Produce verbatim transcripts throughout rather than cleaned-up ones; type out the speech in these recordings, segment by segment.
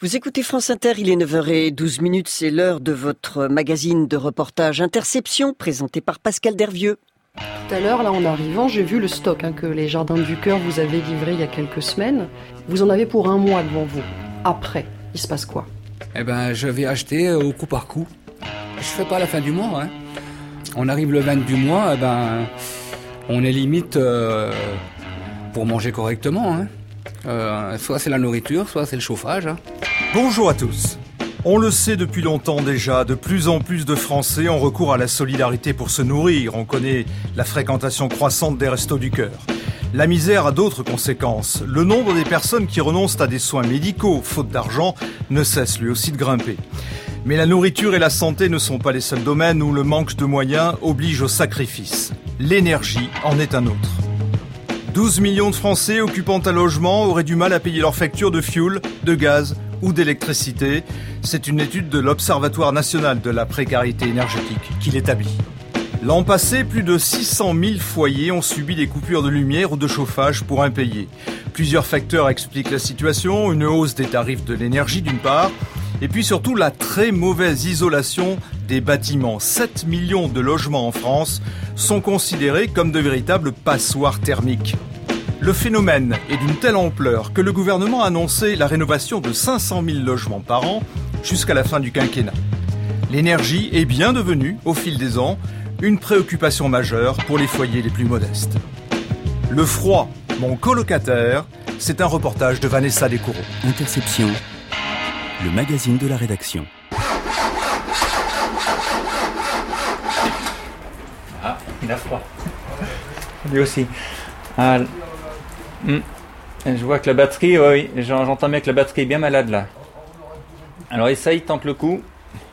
Vous écoutez France Inter, il est neuf heures douze, c'est l'heure de votre magazine de reportage Interception, présenté par Pascal Dervieux. Tout à l'heure, là, en arrivant, j'ai vu le stock hein, que les Jardins du Cœur vous avaient livré il y a quelques semaines. Vous en avez pour un mois devant vous. Après, il se passe quoi? Eh ben, je vais acheter au coup par coup. Je fais pas la fin du mois. Hein. On arrive le vingt du mois, eh ben, on est limite euh, pour manger correctement. Hein. Euh, soit c'est la nourriture, soit c'est le chauffage. Hein. Bonjour à tous. On le sait depuis longtemps déjà, de plus en plus de Français ont recours à la solidarité pour se nourrir. On connaît la fréquentation croissante des Restos du Cœur. La misère a d'autres conséquences. Le nombre des personnes qui renoncent à des soins médicaux, faute d'argent, ne cesse lui aussi de grimper. Mais la nourriture et la santé ne sont pas les seuls domaines où le manque de moyens oblige au sacrifice. L'énergie en est un autre. douze millions de Français occupant un logement auraient du mal à payer leurs factures de fioul, de gaz ou d'électricité. C'est une étude de l'Observatoire national de la précarité énergétique qui l'établit. L'an passé, plus de six cent mille foyers ont subi des coupures de lumière ou de chauffage pour impayés. Plusieurs facteurs expliquent la situation, une hausse des tarifs de l'énergie d'une part, et puis surtout la très mauvaise isolation des bâtiments. sept millions de logements en France sont considérés comme de véritables passoires thermiques. Le phénomène est d'une telle ampleur que le gouvernement a annoncé la rénovation de cinq cent mille logements par an jusqu'à la fin du quinquennat. L'énergie est bien devenue, au fil des ans, une préoccupation majeure pour les foyers les plus modestes. Le froid, mon colocataire, c'est un reportage de Vanessa Descoureaux. Interception, le magazine de la rédaction. Ah, il a froid. Lui aussi. Ah, hmm. Je vois que la batterie, oui, j'entends bien que la batterie est bien malade là. Alors essaye, tente le coup.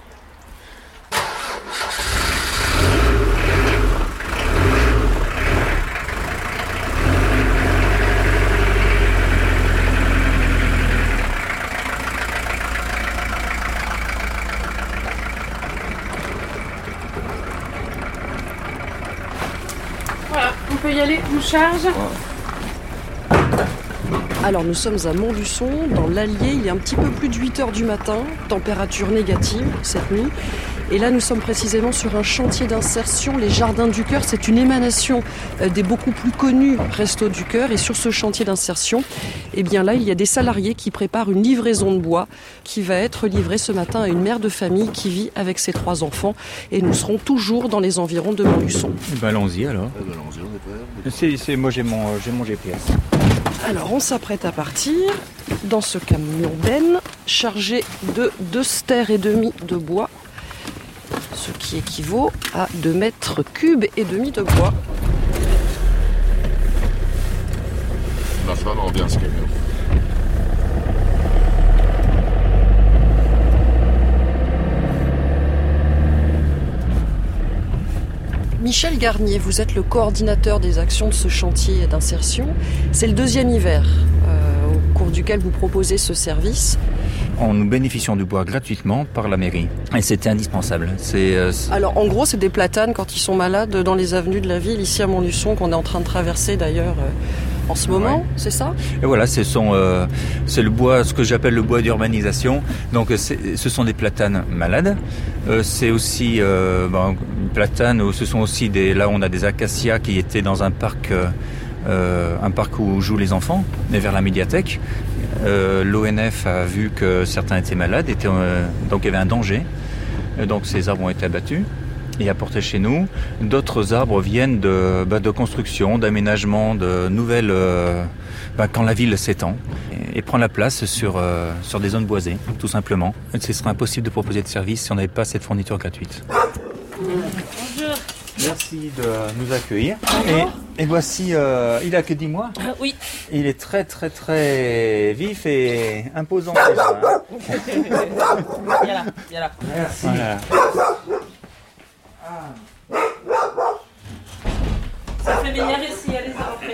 Voilà, on peut y aller, on charge. Alors nous sommes à Montluçon, dans l'Allier, il est un petit peu plus de huit heures du matin, température négative cette nuit. Et là nous sommes précisément sur un chantier d'insertion, les Jardins du Cœur, c'est une émanation des beaucoup plus connus Restos du Cœur. Et sur ce chantier d'insertion, eh bien là il y a des salariés qui préparent une livraison de bois qui va être livrée ce matin à une mère de famille qui vit avec ses trois enfants. Et nous serons toujours dans les environs de Montluçon. Eh ben, allons-y alors. Eh ben, allons-y, on est prêt. C'est, c'est, moi j'ai mon, j'ai mon G P S. Alors on s'apprête à partir dans ce camion benne chargé de deux stères et demi de bois, ce qui équivaut à deux mètres cubes et demi de bois. Va falloir bien ce camion. Michel Garnier, vous êtes le coordinateur des actions de ce chantier d'insertion. C'est le deuxième hiver euh, au cours duquel vous proposez ce service. Nous bénéficions du bois gratuitement par la mairie. Et c'était indispensable. C'est, euh, c'est... Alors en gros, c'est des platanes quand ils sont malades dans les avenues de la ville, ici à Montluçon, qu'on est en train de traverser d'ailleurs euh, en ce moment, ouais. C'est ça ? Et voilà, ce sont, euh, c'est le bois, ce que j'appelle le bois d'urbanisation. Donc c'est, ce sont des platanes malades. Euh, c'est aussi euh, ben, une platane, ce sont aussi des, là on a des acacias qui étaient dans un parc, euh, un parc où jouent les enfants, mais vers la médiathèque. Euh, L'O N F a vu que certains étaient malades, étaient, euh, donc il y avait un danger. Et donc ces arbres ont été abattus et apportés chez nous. D'autres arbres viennent de, bah, de construction, d'aménagement, de nouvelles... Euh, bah, quand la ville s'étend et, et prend la place sur, euh, sur des zones boisées, tout simplement. Et ce serait impossible de proposer de service si on n'avait pas cette fourniture gratuite. Bonjour. Merci de nous accueillir. Et, et voici, euh, il a que dix mois. Ah, oui. Il est très très très vif et imposant déjà. Hein. Viens là, viens là. Merci. Voilà. Ah. Ça fait venir ici, allez-y, rentrez.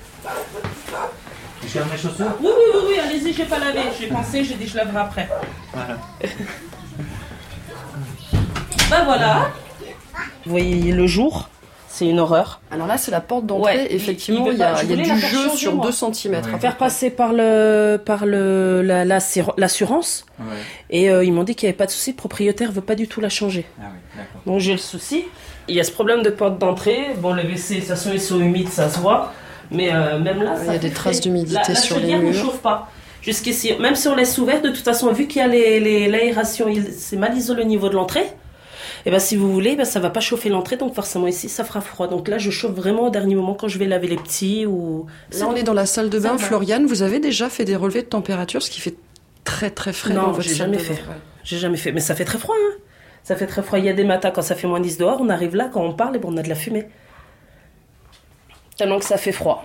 Je garde mes chaussures ? Oui, oui, oui, oui, allez-y, j'ai pas lavé. J'ai pensé, j'ai dit je laverai après. Voilà. Ben voilà. Vous voyez le jour, C'est une horreur. Alors là, c'est la porte d'entrée. Ouais, Effectivement, il- il il y a, veut pas- il y a je du voulais la faire jeu changer, sur moi. deux centimètres. Ouais. Faire passer par le par le la- l'assur- l'assurance. Ouais. Et euh, ils m'ont dit qu'il n'y avait pas de souci. Le propriétaire veut pas du tout la changer. Ah oui, d'accord. Donc j'ai le souci. Il y a ce problème de porte d'entrée. Bon, les W C, de toute façon, ils sont humides, ça se voit. Mais euh, même là, Il y ça a des fait traces frais. d'humidité La- sur les La chaudière ne murs. chauffe pas. Jusqu'ici, même si on laisse ouvert, de toute façon, vu qu'il y a les, les- l'aération, il- c'est mal isolé au niveau de l'entrée. Et ben si vous voulez, ben ça va pas chauffer l'entrée, donc forcément ici ça fera froid. Donc là, je chauffe vraiment au dernier moment quand je vais laver les petits ou. Là, on est dans la salle de Ça bain. va. Floriane, vous avez déjà fait des relevés de température, ce qui fait très très frais dans Non, votre j'ai salle jamais de fait. bain. Ouais. J'ai jamais fait, mais ça fait très froid. Hein. Ça fait très froid. Il y a des matins quand ça fait moins dix dehors, on arrive là quand on parle et bon, on a de la fumée. Tellement que ça fait froid.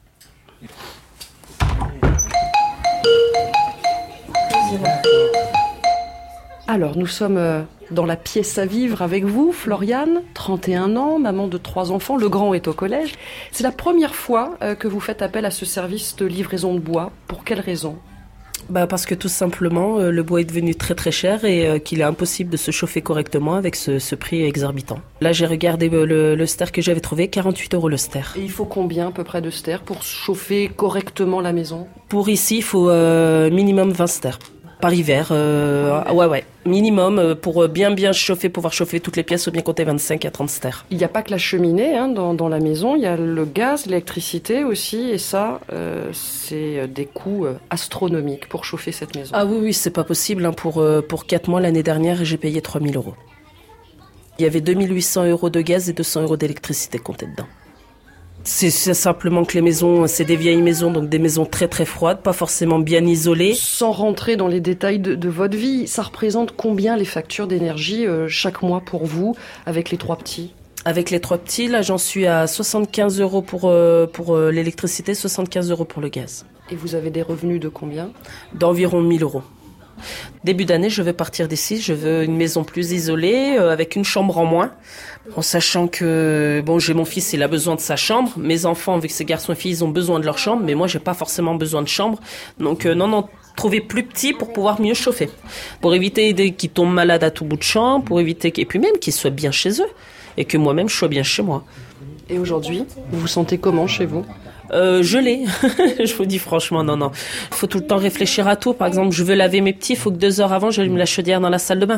Alors, nous sommes euh, dans la pièce à vivre avec vous, Floriane, trente et un ans, maman de trois enfants, le grand est au collège. C'est la première fois euh, que vous faites appel à ce service de livraison de bois. Pour quelle raison ? Bah parce que tout simplement, euh, le bois est devenu très très cher et euh, qu'il est impossible de se chauffer correctement avec ce, ce prix exorbitant. Là, j'ai regardé euh, le, le ster que j'avais trouvé, quarante-huit euros le ster. Et il faut combien à peu près de ster pour chauffer correctement la maison ? Pour ici, il faut euh, minimum vingt sters. Par hiver, euh, ah ouais, ouais. Minimum, euh, pour bien bien chauffer, pouvoir chauffer toutes les pièces, faut bien compter vingt-cinq à trente sters. Il n'y a pas que la cheminée hein, dans, dans la maison, il y a le gaz, l'électricité aussi, et ça, euh, c'est des coûts euh, astronomiques pour chauffer cette maison. Ah oui, oui, c'est pas possible. Hein, pour, euh, pour quatre mois l'année dernière, j'ai payé trois mille euros. Il y avait deux mille huit cents euros de gaz et deux cents euros d'électricité comptés dedans. C'est, c'est simplement que les maisons, c'est des vieilles maisons, donc des maisons très très froides, pas forcément bien isolées. Sans rentrer dans les détails de, de votre vie, ça représente combien les factures d'énergie euh, chaque mois pour vous, avec les trois petits ? Avec les trois petits, là j'en suis à soixante-quinze euros pour, euh, pour euh, l'électricité, soixante-quinze euros pour le gaz. Et vous avez des revenus de combien ? D'environ mille euros. Début d'année, je vais partir d'ici. Je veux une maison plus isolée, euh, avec une chambre en moins. En sachant que, bon, j'ai mon fils, il a besoin de sa chambre. Mes enfants, vu que c'est garçons et filles, ils ont besoin de leur chambre. Mais moi, j'ai pas forcément besoin de chambre. Donc, euh, non, non, trouver plus petit pour pouvoir mieux chauffer. Pour éviter des- qu'ils tombent malades à tout bout de champ, pour éviter, qu'- et puis même qu'ils soient bien chez eux. Et que moi-même, je sois bien chez moi. Et aujourd'hui, vous vous sentez comment chez vous ? Euh, je l'ai. Je vous dis franchement, non, non. Il faut tout le temps réfléchir à tout. Par exemple, je veux laver mes petits, il faut que deux heures avant, j'allume la chaudière dans la salle de bain.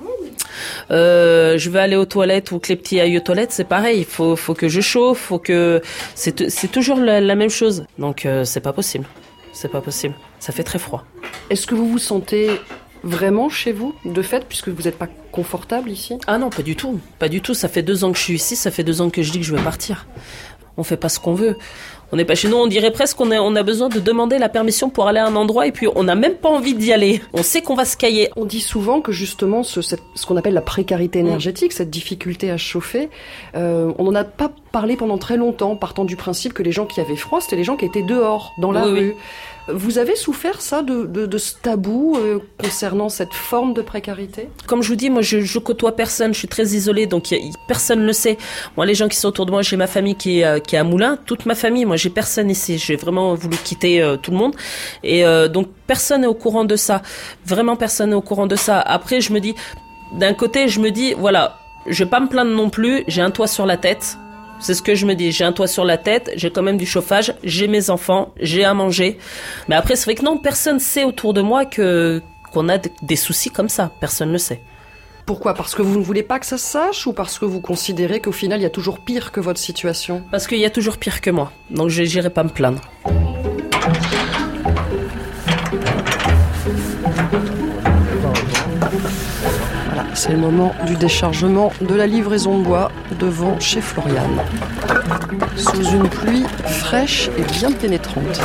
Euh, je veux aller aux toilettes ou que les petits aillent aux toilettes, c'est pareil. Il faut, faut que je chauffe, faut que... C'est, c'est toujours la, la même chose. Donc, euh, c'est pas possible. C'est pas possible. Ça fait très froid. Est-ce que vous vous sentez vraiment chez vous, de fait, puisque vous n'êtes pas confortable ici ? Ah non, pas du tout. Pas du tout. Ça fait deux ans que je suis ici, ça fait deux ans que je dis que je veux partir. On fait pas ce qu'on veut. On n'est pas chez nous, on dirait presque qu'on a, on a besoin de demander la permission pour aller à un endroit et puis on n'a même pas envie d'y aller. On sait qu'on va se cailler. On dit souvent que justement ce, cette- ce qu'on appelle la précarité énergétique, cette difficulté à chauffer, euh, on n'en a pas parlé pendant très longtemps, partant du principe que les gens qui avaient froid, c'était les gens qui étaient dehors, dans la Oui, oui. rue. Vous avez souffert ça de, de, de ce tabou euh, concernant cette forme de précarité ? Comme je vous dis, moi je, je côtoie personne, je suis très isolée, donc y a, y- personne ne le sait. Moi, les gens qui sont autour de moi, j'ai ma famille qui est, euh, qui est à Moulins, toute ma famille, moi j'ai personne ici. J'ai vraiment voulu quitter euh, tout le monde. Et euh, donc personne n'est au courant de ça. Vraiment personne n'est au courant de ça. Après, je me dis, d'un côté, je me dis, voilà, je vais pas me plaindre non plus, j'ai un toit sur la tête. C'est ce que je me dis, j'ai un toit sur la tête, j'ai quand même du chauffage, j'ai mes enfants, j'ai à manger. Mais après, c'est vrai que non, personne sait autour de moi que qu'on a d- des soucis comme ça, personne ne le sait. Pourquoi ? Parce que vous ne voulez pas que ça se sache ou parce que vous considérez qu'au final, il y a toujours pire que votre situation ? Parce qu'il y a toujours pire que moi, donc je n'irai pas me plaindre. Voilà, c'est le moment du déchargement de la livraison de bois devant chez Floriane. Sous une pluie fraîche et bien pénétrante.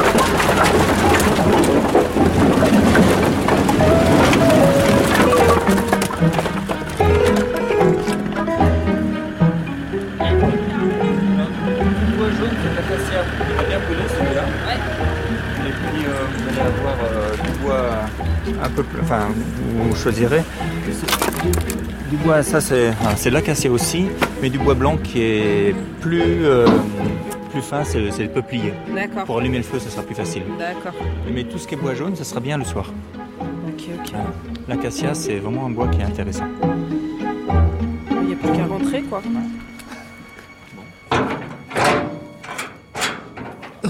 Le bois jaune, c'est l'acacia. Il va bien brûler celui-là. Et puis euh, vous allez avoir euh, du bois un peu plus. Enfin, vous choisirez. Du bois, ça c'est ah, c'est l'acacia aussi, mais du bois blanc qui est plus, euh, plus fin, c'est le, c'est le peuplier. D'accord, Pour allumer le feu, ça sera plus facile. d'accord. Mais tout ce qui est bois jaune, ça sera bien le soir. Ok, ok. Voilà. L'acacia, c'est vraiment un bois qui est intéressant. Il n'y a plus qu'à rentrer, quoi.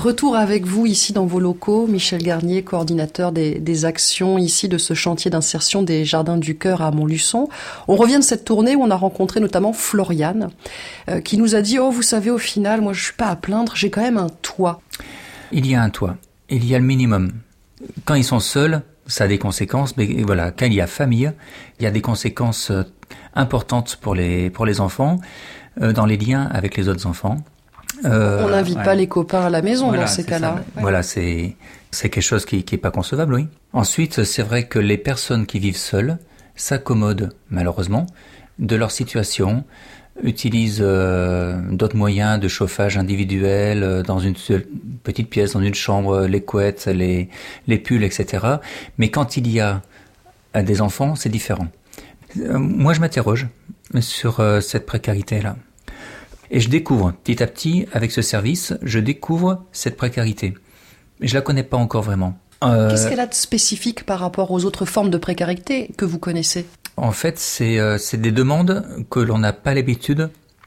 Retour avec vous ici dans vos locaux, Michel Garnier, coordinateur des, des actions ici de ce chantier d'insertion des Jardins du Cœur à Montluçon. On revient de cette tournée où on a rencontré notamment Floriane, euh, qui nous a dit « Oh, vous savez, au final, moi je suis pas à plaindre, j'ai quand même un toit. » Il y a un toit, il y a le minimum. Quand ils sont seuls, ça a des conséquences, mais voilà, quand il y a famille, il y a des conséquences importantes pour les, pour les enfants, euh, dans les liens avec les autres enfants. Euh, on n'invite ouais. pas les copains à la maison voilà, dans ces cas-là. Ouais. Voilà, c'est c'est quelque chose qui qui est pas concevable, oui. Ensuite, c'est vrai que les personnes qui vivent seules s'accommodent malheureusement de leur situation, utilisent euh, d'autres moyens de chauffage individuel euh, dans une seule petite pièce, dans une chambre, les couettes, les les pulls, et cetera. Mais quand il y a des enfants, c'est différent. Euh, moi, je m'interroge sur euh, cette précarité-là. Et je découvre, petit à petit, avec ce service, je découvre cette précarité. Je la connais pas encore vraiment. Euh, Qu'est-ce qu'elle a de spécifique par rapport aux autres formes de précarité que vous connaissez ? En fait, c'est, euh, c'est des demandes que l'on n'a pas l'habitude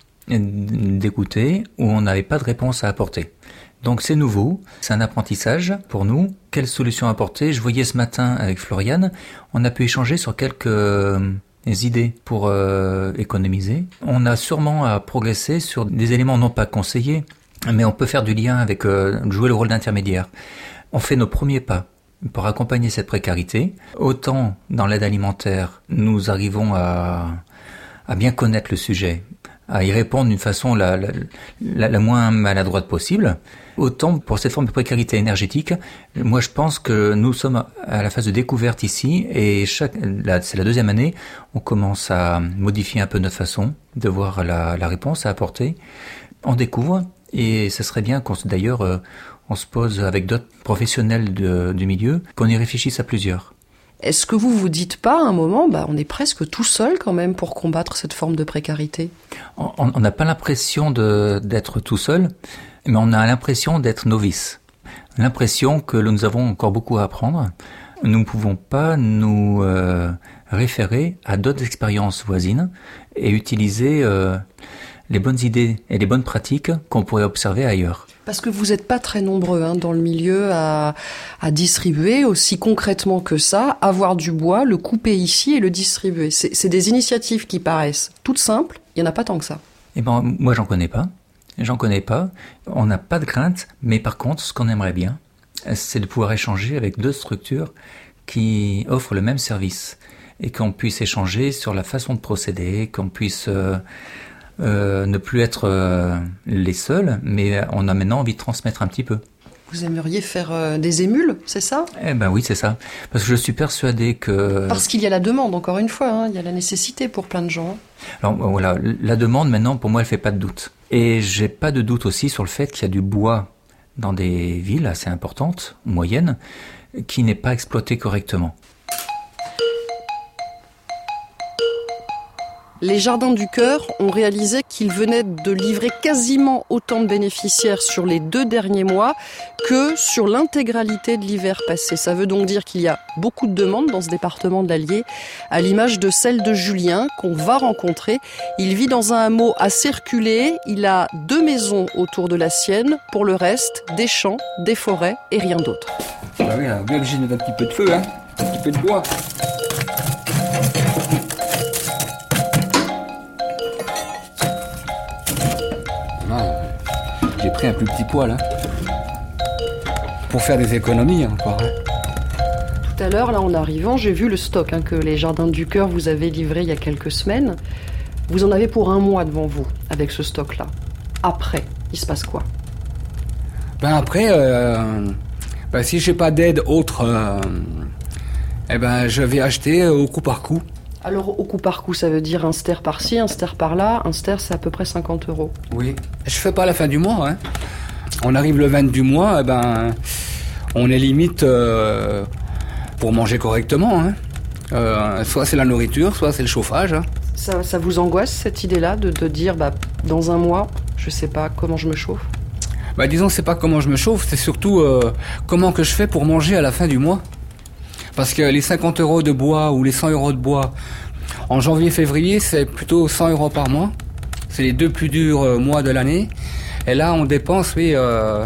d'écouter, où on n'avait pas de réponse à apporter. Donc c'est nouveau, c'est un apprentissage pour nous. Quelle solution apporter ? Je voyais ce matin avec Floriane, on a pu échanger sur quelques... Euh, des idées pour euh, économiser. On a sûrement à progresser sur des éléments non pas conseillés, mais on peut faire du lien avec, euh, jouer le rôle d'intermédiaire. On fait nos premiers pas pour accompagner cette précarité. Autant dans l'aide alimentaire, nous arrivons à, à bien connaître le sujet, à y répondre d'une façon la, la, la, la moins maladroite possible. Autant pour cette forme de précarité énergétique, moi je pense que nous sommes à la phase de découverte ici et chaque, là, c'est la deuxième année, on commence à modifier un peu notre façon de voir la, la réponse à apporter. On découvre et ce serait bien qu'on d'ailleurs euh, on se pose avec d'autres professionnels de, du milieu, qu'on y réfléchisse à plusieurs. Est-ce que vous vous dites pas à un moment, bah on est presque tout seul quand même pour combattre cette forme de précarité ? On n'a pas l'impression de, d'être tout seul, mais on a l'impression d'être novice. L'impression que nous avons encore beaucoup à apprendre. Nous ne pouvons pas nous euh, référer à d'autres expériences voisines et utiliser euh, les bonnes idées et les bonnes pratiques qu'on pourrait observer ailleurs. Parce que vous n'êtes pas très nombreux hein, dans le milieu à, à distribuer aussi concrètement que ça, avoir du bois, le couper ici et le distribuer. C'est, c'est des initiatives qui paraissent toutes simples, il n'y en a pas tant que ça. Eh ben, moi, j'en connais pas. J'en connais pas. On n'a pas de crainte, mais par contre, ce qu'on aimerait bien, c'est de pouvoir échanger avec deux structures qui offrent le même service et qu'on puisse échanger sur la façon de procéder, qu'on puisse... Euh, Euh, ne plus être euh, les seuls, mais on a maintenant envie de transmettre un petit peu. Vous aimeriez faire euh, des émules, c'est ça ? Eh ben oui, c'est ça. Parce que je suis persuadé que... Parce qu'il y a la demande, encore une fois, hein, il y a la nécessité pour plein de gens. Alors voilà, la demande maintenant, pour moi, elle fait pas de doute. Et j'ai pas de doute aussi sur le fait qu'il y a du bois dans des villes assez importantes, moyennes, qui n'est pas exploité correctement. Les Jardins du Cœur ont réalisé qu'ils venaient de livrer quasiment autant de bénéficiaires sur les deux derniers mois que sur l'intégralité de l'hiver passé. Ça veut donc dire qu'il y a beaucoup de demandes dans ce département de l'Allier, à l'image de celle de Julien qu'on va rencontrer. Il vit dans un hameau assez reculé, il a deux maisons autour de la sienne, pour le reste, des champs, des forêts et rien d'autre. Bah oui, on est obligé de mettre un petit peu de feu, hein, un petit peu de bois. J'ai pris un plus petit poids là, pour faire des économies encore. Hein. Tout à l'heure, là en arrivant, j'ai vu le stock hein, que les Jardins du Cœur vous avez livré il y a quelques semaines. Vous en avez pour un mois devant vous, avec ce stock-là. Après, il se passe quoi ? Ben après, euh, ben si j'ai pas d'aide autre, euh, eh ben je vais acheter au coup par coup. Alors, au coup par coup, ça veut dire un ster par-ci, un ster par-là. Un ster, c'est à peu près cinquante euros. Oui. Je fais pas à la fin du mois. Hein. On arrive le vingt du mois, eh ben, on est limite euh, pour manger correctement. Hein. Euh, soit c'est la nourriture, soit c'est le chauffage. Hein. Ça, ça vous angoisse, cette idée-là, de, de dire, bah, dans un mois, je sais pas comment je me chauffe ? Bah, disons, c'est pas comment je me chauffe, c'est surtout euh, comment que je fais pour manger à la fin du mois. Parce que les cinquante euros de bois ou les cent euros de bois, en janvier-février, c'est plutôt cent euros par mois. C'est les deux plus durs mois de l'année. Et là, on dépense, oui, euh,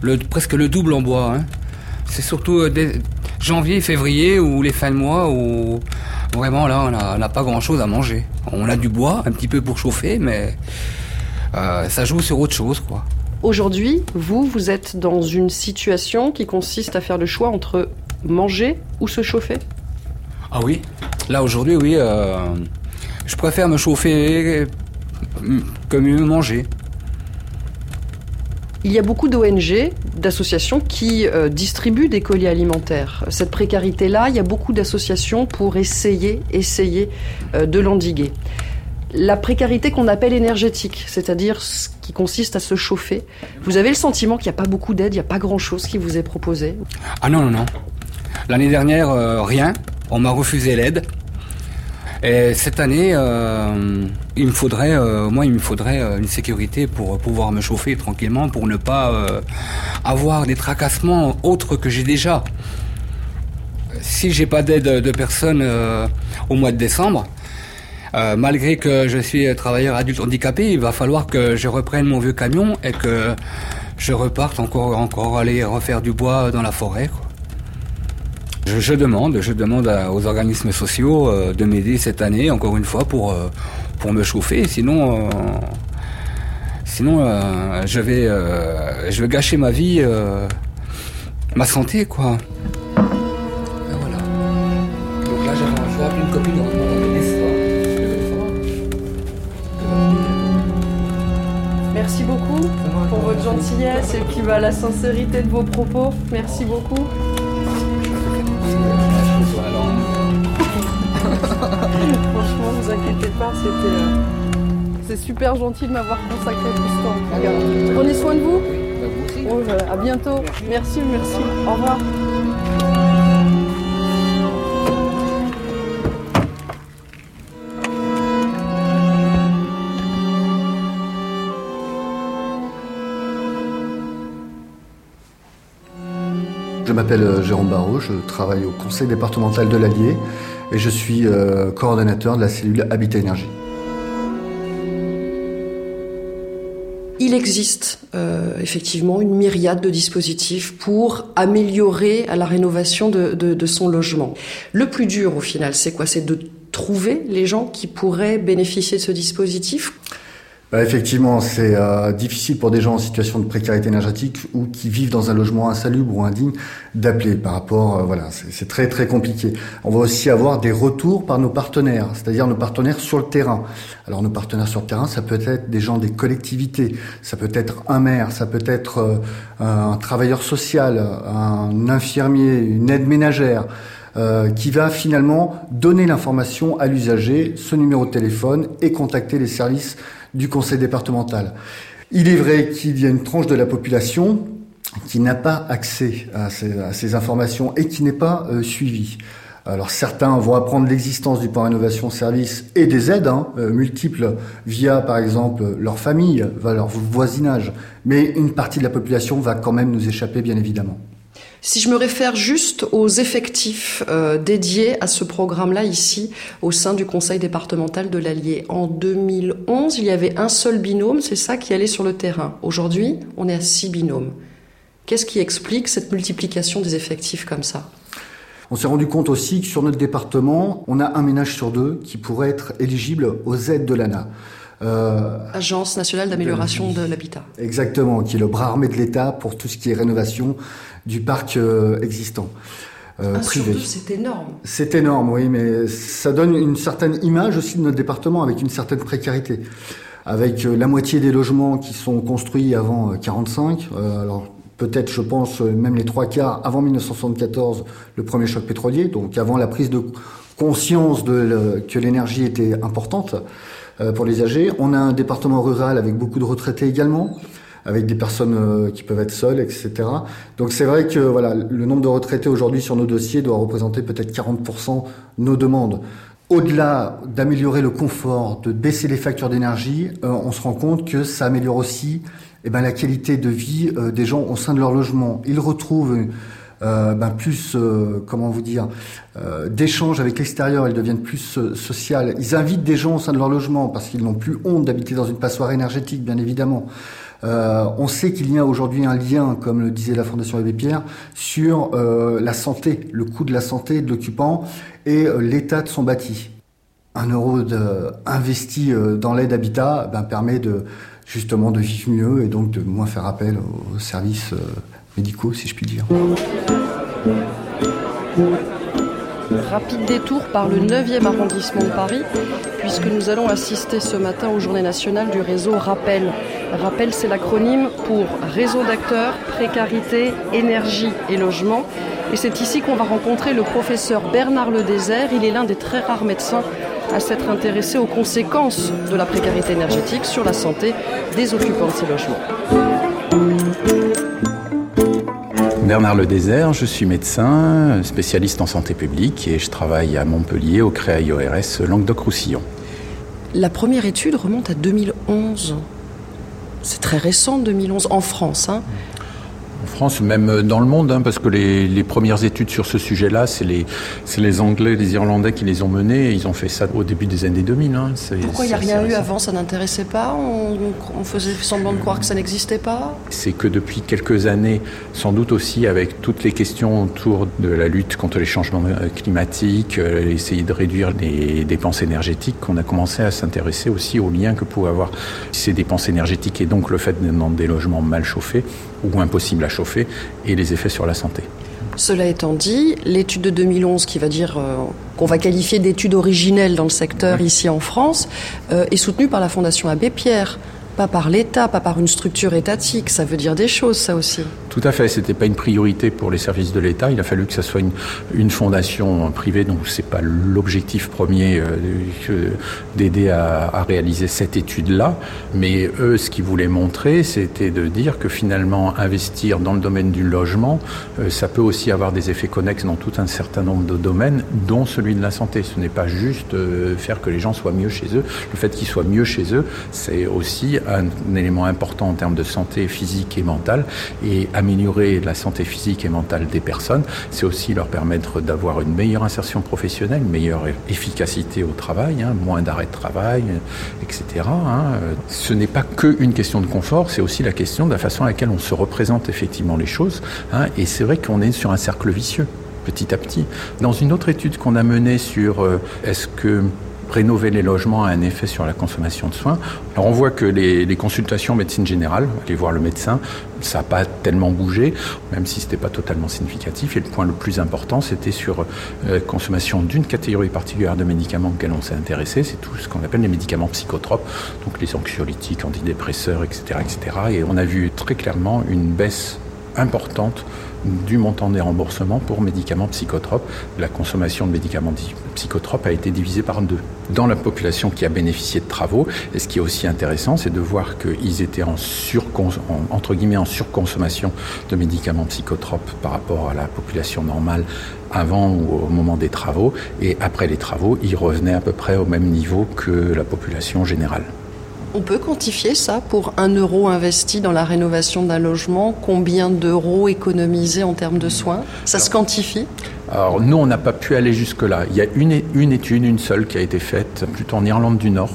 le, presque le double en bois. Hein. C'est surtout dès janvier, février ou les fins de mois où vraiment là on n'a pas grand chose à manger. On a du bois un petit peu pour chauffer, mais euh, ça joue sur autre chose, quoi. Aujourd'hui, vous, vous êtes dans une situation qui consiste à faire le choix entre manger ou se chauffer ? Ah oui, là aujourd'hui, oui, euh, je préfère me chauffer que mieux manger. Il y a beaucoup d'O N G, d'associations qui euh, distribuent des colis alimentaires. Cette précarité-là, il y a beaucoup d'associations pour essayer, essayer euh, de l'endiguer. La précarité qu'on appelle énergétique, c'est-à-dire ce qui consiste à se chauffer, vous avez le sentiment qu'il n'y a pas beaucoup d'aide, il n'y a pas grand-chose qui vous est proposé ? Ah non, non, non. L'année dernière, euh, rien. On m'a refusé l'aide. Et cette année, euh, il me faudrait, euh, moi, il me faudrait euh, une sécurité pour pouvoir me chauffer tranquillement, pour ne pas euh, avoir des tracassements autres que j'ai déjà. Si j'ai pas d'aide de personne euh, au mois de décembre, euh, malgré que je suis travailleur adulte handicapé, il va falloir que je reprenne mon vieux camion et que je reparte encore, encore aller refaire du bois dans la forêt, quoi. Je, je demande, je demande à, aux organismes sociaux euh, de m'aider cette année, encore une fois, pour, euh, pour me chauffer. Sinon, euh, sinon euh, je, vais, euh, je vais gâcher ma vie, euh, ma santé, quoi. Et voilà. Donc là, je vais appeler une copine de mon Merci beaucoup pour votre gentillesse et puis bah, la sincérité de vos propos. Merci beaucoup. Franchement, vous inquiétez pas, c'était, euh, c'est super gentil de m'avoir consacré tout ce temps. Regarde. Prenez soin de vous. Oh, à bientôt. Merci, merci. Au revoir. Je m'appelle Jérôme Barraud, je travaille au conseil départemental de l'Allier et je suis euh, coordonnateur de la cellule Habitat Énergie. Il existe euh, effectivement une myriade de dispositifs pour améliorer la rénovation de, de, de son logement. Le plus dur au final, c'est quoi ? C'est de trouver les gens qui pourraient bénéficier de ce dispositif ? Bah, effectivement, c'est euh, difficile pour des gens en situation de précarité énergétique ou qui vivent dans un logement insalubre ou indigne d'appeler par rapport, euh, voilà, c'est, c'est très très compliqué. On va aussi avoir des retours par nos partenaires, c'est-à-dire nos partenaires sur le terrain. Alors nos partenaires sur le terrain, ça peut être des gens des collectivités, ça peut être un maire, ça peut être euh, un travailleur social, un infirmier, une aide ménagère. Euh, qui va finalement donner l'information à l'usager, ce numéro de téléphone et contacter les services du conseil départemental. Il est vrai qu'il y a une tranche de la population qui n'a pas accès à ces, à ces informations et qui n'est pas euh, suivie. Alors certains vont apprendre l'existence du plan rénovation service et des aides hein, euh, multiples via par exemple leur famille, leur voisinage, mais une partie de la population va quand même nous échapper bien évidemment. Si je me réfère juste aux effectifs euh, dédiés à ce programme-là ici, au sein du conseil départemental de l'Allier, en deux mille onze, il y avait un seul binôme, c'est ça, qui allait sur le terrain. Aujourd'hui, on est à six binômes. Qu'est-ce qui explique cette multiplication des effectifs comme ça ? On s'est rendu compte aussi que sur notre département, on a un ménage sur deux qui pourrait être éligible aux aides de l'A N A. Euh, Agence nationale d'amélioration de l'habitat. Exactement, qui est le bras armé de l'État pour tout ce qui est rénovation du parc euh, existant. Euh, un privé. Sur deux, c'est énorme. C'est énorme, oui, mais ça donne une certaine image aussi de notre département avec une certaine précarité. Avec euh, la moitié des logements qui sont construits avant euh, quarante-cinq, euh, alors peut-être, je pense, même les trois quarts avant dix-neuf cent soixante-quatorze, le premier choc pétrolier, donc avant la prise de conscience de le, que l'énergie était importante euh, pour les âgés. On a un département rural avec beaucoup de retraités également, avec des personnes euh, qui peuvent être seules, et cetera. Donc c'est vrai que voilà, le nombre de retraités aujourd'hui sur nos dossiers doit représenter peut-être quarante pour cent de nos demandes. Au-delà d'améliorer le confort, de baisser les factures d'énergie, euh, on se rend compte que ça améliore aussi eh ben, la qualité de vie euh, des gens au sein de leur logement. Ils retrouvent euh, ben, plus, euh, comment vous dire, euh, d'échanges avec l'extérieur, ils deviennent plus euh, sociales. Ils invitent des gens au sein de leur logement parce qu'ils n'ont plus honte d'habiter dans une passoire énergétique, bien évidemment. Euh, on sait qu'il y a aujourd'hui un lien, comme le disait la Fondation Abbé Pierre, sur euh, la santé, le coût de la santé de l'occupant et euh, l'état de son bâti. Un euro de, investi euh, dans l'aide habitat ben, permet de justement de vivre mieux et donc de moins faire appel aux services euh, médicaux, si je puis dire. Rapide détour par le neuvième arrondissement de Paris, puisque nous allons assister ce matin aux Journées nationales du réseau Rappel. Rappel, c'est l'acronyme pour Réseau d'acteurs, précarité, énergie et logement. Et c'est ici qu'on va rencontrer le professeur Bernard Ledésert. Il est l'un des très rares médecins à s'être intéressé aux conséquences de la précarité énergétique sur la santé des occupants de ces logements. Bernard Ledésert, je suis médecin, spécialiste en santé publique et je travaille à Montpellier au Créail O R S Languedoc-Roussillon. La première étude remonte à deux mille onze. C'est très récent, deux mille onze, en France, hein. En France, même dans le monde, hein, parce que les, les premières études sur ce sujet-là, c'est les, c'est les Anglais, les Irlandais qui les ont menées. Et ils ont fait ça au début des années deux mille. Hein. C'est, Pourquoi il n'y a rien eu avant? Ça n'intéressait pas? on, on faisait semblant de croire que ça n'existait pas? C'est que depuis quelques années, sans doute aussi avec toutes les questions autour de la lutte contre les changements climatiques, euh, essayer de réduire les dépenses énergétiques, qu'on a commencé à s'intéresser aussi aux liens que pouvaient avoir ces dépenses énergétiques et donc le fait d'être dans des logements mal chauffés ou impossibles à chauffer et les effets sur la santé. Cela étant dit, l'étude de deux mille onze, qui va dire euh, qu'on va qualifier d'étude originelle dans le secteur oui. ici en France, euh, est soutenue par la Fondation Abbé Pierre, pas par l'État, pas par une structure étatique. Ça veut dire des choses, ça aussi. Tout à fait. C'était pas une priorité pour les services de l'État. Il a fallu que ça soit une, une fondation privée, donc c'est pas l'objectif premier euh, d'aider à, à réaliser cette étude-là. Mais eux, ce qu'ils voulaient montrer, c'était de dire que finalement, investir dans le domaine du logement, euh, ça peut aussi avoir des effets connexes dans tout un certain nombre de domaines, dont celui de la santé. Ce n'est pas juste euh, faire que les gens soient mieux chez eux. Le fait qu'ils soient mieux chez eux, c'est aussi un, un élément important en termes de santé physique et mentale. Et améliorer la santé physique et mentale des personnes, c'est aussi leur permettre d'avoir une meilleure insertion professionnelle, une meilleure efficacité au travail, hein, moins d'arrêts de travail, et cetera. Hein. Ce n'est pas qu'une question de confort, c'est aussi la question de la façon à laquelle on se représente effectivement les choses. Hein, et c'est vrai qu'on est sur un cercle vicieux, petit à petit. Dans une autre étude qu'on a menée sur euh, est-ce que rénover les logements a un effet sur la consommation de soins. Alors on voit que les, les consultations médecine générale, aller voir le médecin, ça n'a pas tellement bougé, même si ce n'était pas totalement significatif. Et le point le plus important, c'était sur la euh, consommation d'une catégorie particulière de médicaments auxquels on s'est intéressé. C'est tout ce qu'on appelle les médicaments psychotropes, donc les anxiolytiques, antidépresseurs, et cetera, et cetera. Et on a vu très clairement une baisse importante du montant des remboursements pour médicaments psychotropes. La consommation de médicaments psychotropes a été divisée par deux dans la population qui a bénéficié de travaux. Et ce qui est aussi intéressant, c'est de voir qu'ils étaient en, surcons- en, entre guillemets, en surconsommation de médicaments psychotropes par rapport à la population normale avant ou au moment des travaux. Et après les travaux, ils revenaient à peu près au même niveau que la population générale. On peut quantifier ça pour un euro investi dans la rénovation d'un logement? Combien d'euros économisés en termes de soins? Ça alors, se quantifie? Alors nous, on n'a pas pu aller jusque-là. Il y a une, une étude, une seule, qui a été faite plutôt en Irlande du Nord.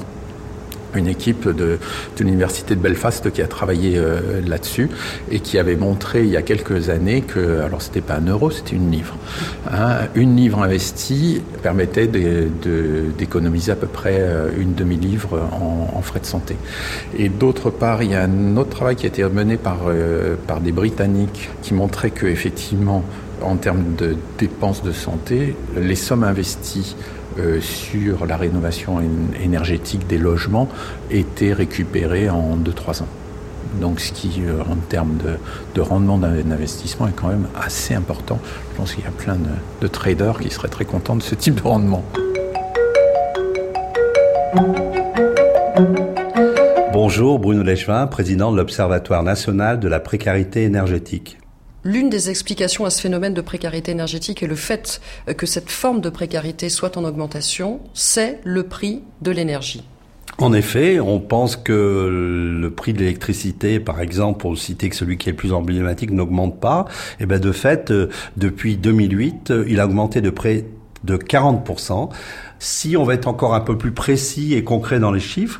Une équipe de, de l'université de Belfast qui a travaillé euh, là-dessus et qui avait montré il y a quelques années que, alors c'était pas un euro, c'était une livre. Hein, une livre investie permettait de, de, d'économiser à peu près une demi-livre en, en frais de santé. Et d'autre part, il y a un autre travail qui a été mené par, euh, par des Britanniques qui montrait que effectivement, en termes de dépenses de santé, les sommes investies Euh, sur la rénovation énergétique des logements était récupérée en deux à trois ans. Donc ce qui, euh, en termes de, de rendement d'investissement, est quand même assez important. Je pense qu'il y a plein de, de traders qui seraient très contents de ce type de rendement. Bonjour, Bruno Lechevin, président de l'Observatoire national de la précarité énergétique. L'une des explications à ce phénomène de précarité énergétique et le fait que cette forme de précarité soit en augmentation, c'est le prix de l'énergie. En effet, on pense que le prix de l'électricité, par exemple, pour citer que celui qui est le plus emblématique, n'augmente pas. Et ben de fait, depuis deux mille huit, il a augmenté de près de quarante pour cent. Si on va être encore un peu plus précis et concret dans les chiffres,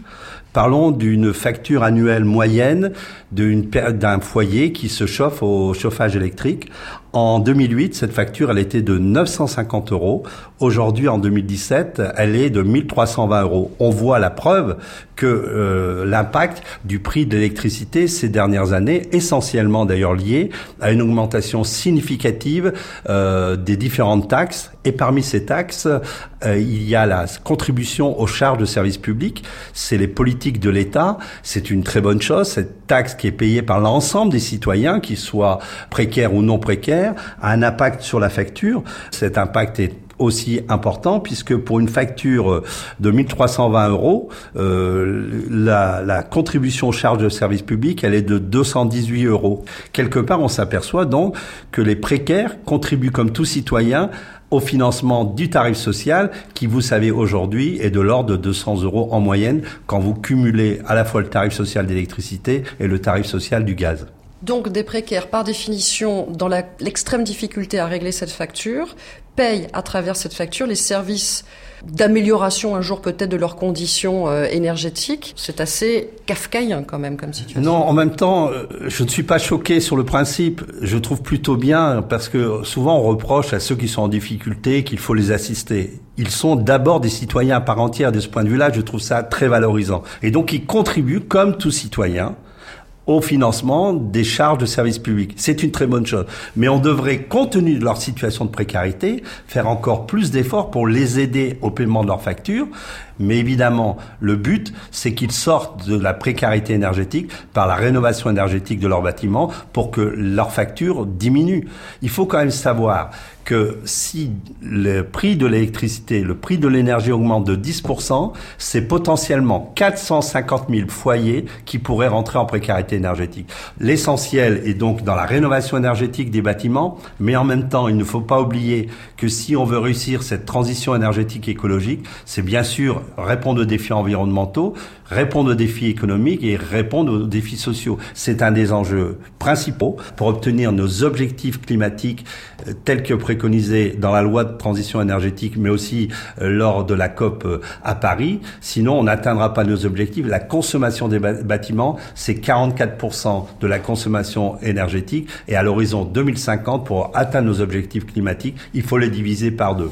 Parlons d'une facture annuelle moyenne d'une, d'un foyer qui se chauffe au chauffage électrique. En deux mille huit, cette facture, elle était de neuf cent cinquante euros. Aujourd'hui, en deux mille dix-sept, elle est de mille trois cent vingt euros. On voit la preuve que euh, l'impact du prix de l'électricité ces dernières années, essentiellement d'ailleurs lié à une augmentation significative euh, des différentes taxes. Et parmi ces taxes, euh, il y a la contribution aux charges de services publics. C'est les politiques de l'État. C'est une très bonne chose. Cette taxe qui est payée par l'ensemble des citoyens, qu'ils soient précaires ou non précaires, a un impact sur la facture. Cet impact est aussi important puisque pour une facture de mille trois cent vingt euros, euh, la, la contribution aux charges de service public, elle est de deux cent dix-huit euros. Quelque part, on s'aperçoit donc que les précaires contribuent comme tout citoyen au financement du tarif social qui, vous savez, aujourd'hui est de l'ordre de deux cents euros en moyenne quand vous cumulez à la fois le tarif social d'électricité et le tarif social du gaz. Donc des précaires, par définition, dans la, l'extrême difficulté à régler cette facture, payent à travers cette facture les services d'amélioration un jour peut-être de leurs conditions euh, énergétiques. C'est assez kafkaïen quand même comme situation. Non, en même temps, je ne suis pas choqué sur le principe. Je trouve plutôt bien parce que souvent on reproche à ceux qui sont en difficulté qu'il faut les assister. Ils sont d'abord des citoyens à part entière. De ce point de vue-là, je trouve ça très valorisant. Et donc ils contribuent comme tout citoyen au financement des charges de services publics. C'est une très bonne chose. Mais on devrait, compte tenu de leur situation de précarité, faire encore plus d'efforts pour les aider au paiement de leurs factures. Mais évidemment, le but, c'est qu'ils sortent de la précarité énergétique par la rénovation énergétique de leurs bâtiments pour que leurs factures diminuent. Il faut quand même savoir que si le prix de l'électricité, le prix de l'énergie augmente de dix pour cent, c'est potentiellement quatre cent cinquante mille foyers qui pourraient rentrer en précarité énergétique. L'essentiel est donc dans la rénovation énergétique des bâtiments, mais en même temps, il ne faut pas oublier que si on veut réussir cette transition énergétique écologique, c'est bien sûr répondre aux défis environnementaux, répondre aux défis économiques et répondre aux défis sociaux. C'est un des enjeux principaux pour obtenir nos objectifs climatiques euh, tels que préconisés dans la loi de transition énergétique, mais aussi euh, lors de la COP euh, à Paris. Sinon, on n'atteindra pas nos objectifs. La consommation des bâtiments, c'est quarante-quatre pour cent de la consommation énergétique. Et à l'horizon deux mille cinquante, pour atteindre nos objectifs climatiques, il faut les diviser par deux.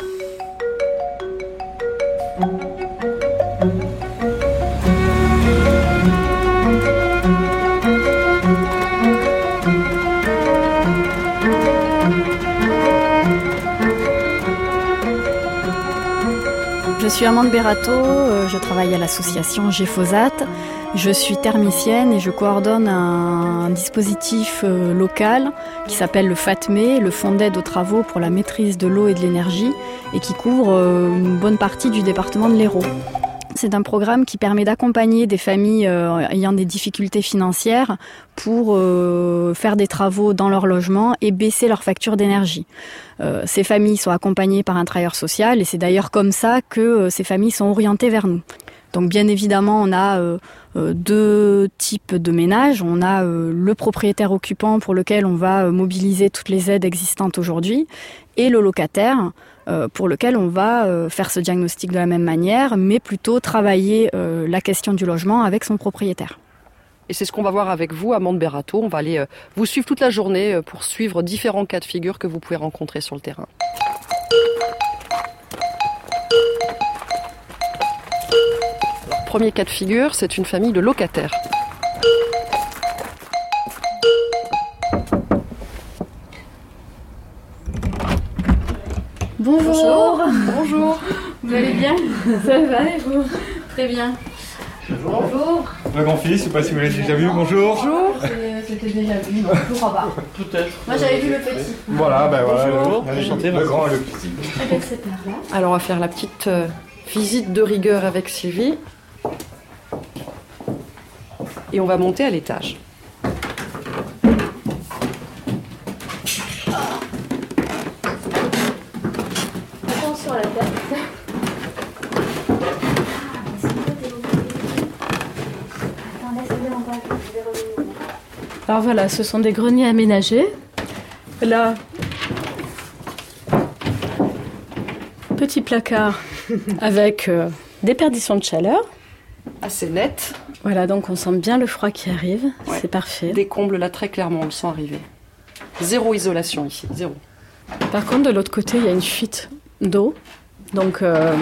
Je suis Amande Berato, je travaille à l'association Geffosat. Je suis thermicienne et je coordonne un, un dispositif local qui s'appelle le FATME, le Fonds d'aide aux travaux pour la maîtrise de l'eau et de l'énergie, et qui couvre une bonne partie du département de l'Hérault. C'est un programme qui permet d'accompagner des familles euh, ayant des difficultés financières pour euh, faire des travaux dans leur logement et baisser leur facture d'énergie. Euh, ces familles sont accompagnées par un travailleur social et c'est d'ailleurs comme ça que euh, ces familles sont orientées vers nous. Donc bien évidemment, on a euh, euh, deux types de ménages. On a euh, le propriétaire occupant pour lequel on va euh, mobiliser toutes les aides existantes aujourd'hui et le locataire euh, pour lequel on va euh, faire ce diagnostic de la même manière, mais plutôt travailler euh, la question du logement avec son propriétaire. Et c'est ce qu'on va voir avec vous, Amande Berato. On va aller euh, vous suivre toute la journée euh, pour suivre différents cas de figure que vous pouvez rencontrer sur le terrain. Alors, premier cas de figure, c'est une famille de locataires. Bonjour. Bonjour. Vous allez bien? Ça va et vous? Très bien. Bonjour. Bonjour. Le grand-fils, je sais pas si vous l'avez déjà vu. Bonjour. Bonjour. C'était déjà vu, non, je crois pas. Peut-être. Moi j'avais vu le petit. Voilà, ben voilà. Bonjour. Enchanté, le grand et le petit. Avec cette paire-là. Alors on va faire la petite euh, visite de rigueur avec Sylvie. Et on va monter à l'étage. Attention à la tête. Alors voilà, ce sont des greniers aménagés. Là, petit placard avec euh, déperdition de chaleur. Assez net. Voilà, donc on sent bien le froid qui arrive, Ouais. c'est parfait. Des combles là très clairement, on le sent arriver. Zéro isolation ici, zéro. Par contre, de l'autre côté, il y a une fuite d'eau. Donc, euh,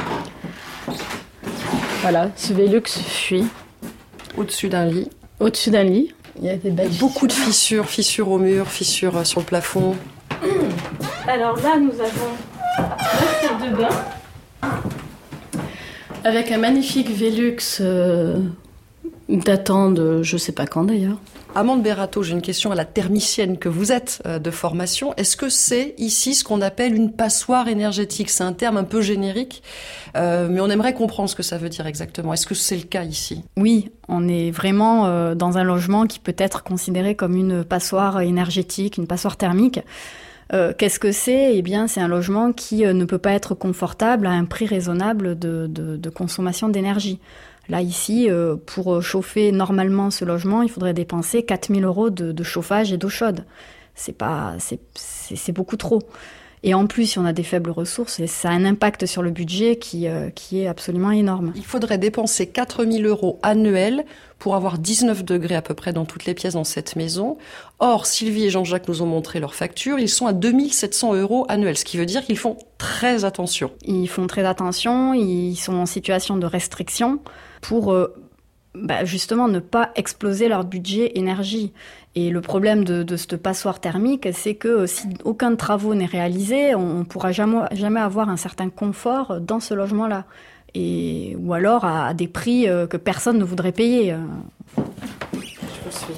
voilà, ce Velux fuit. Au-dessus d'un lit. Au-dessus d'un lit. Il y a des belles Beaucoup de fissures, fissures au mur, fissures euh, sur le plafond. Alors là, nous avons la salle de bain. Avec un magnifique Velux euh, datant de je sais pas quand d'ailleurs. Amande Berato, j'ai une question à la thermicienne que vous êtes euh, de formation. Est-ce que c'est ici ce qu'on appelle une passoire énergétique ? C'est un terme un peu générique, euh, mais on aimerait comprendre ce que ça veut dire exactement. Est-ce que c'est le cas ici ? Oui, on est vraiment euh, dans un logement qui peut être considéré comme une passoire énergétique, une passoire thermique. Euh, qu'est-ce que c'est ? Eh bien, c'est un logement qui euh, ne peut pas être confortable à un prix raisonnable de, de, de consommation d'énergie. Là, ici, euh, pour chauffer normalement ce logement, il faudrait dépenser quatre mille euros de, de chauffage et d'eau chaude. C'est pas, c'est, c'est, c'est beaucoup trop. Et en plus, si on a des faibles ressources, ça a un impact sur le budget qui, euh, qui est absolument énorme. Il faudrait dépenser quatre mille euros annuels pour avoir dix-neuf degrés à peu près dans toutes les pièces dans cette maison. Or, Sylvie et Jean-Jacques nous ont montré leurs factures, ils sont à deux mille sept cents euros annuels, ce qui veut dire qu'ils font très attention. Ils font très attention, ils sont en situation de restriction pour euh, bah, justement ne pas exploser leur budget énergie. Et le problème de, de cette passoire thermique, c'est que si aucun travaux n'est réalisé, on ne pourra jamais, jamais avoir un certain confort dans ce logement-là. Et, ou alors à, à des prix euh, que personne ne voudrait payer. Je vous suis.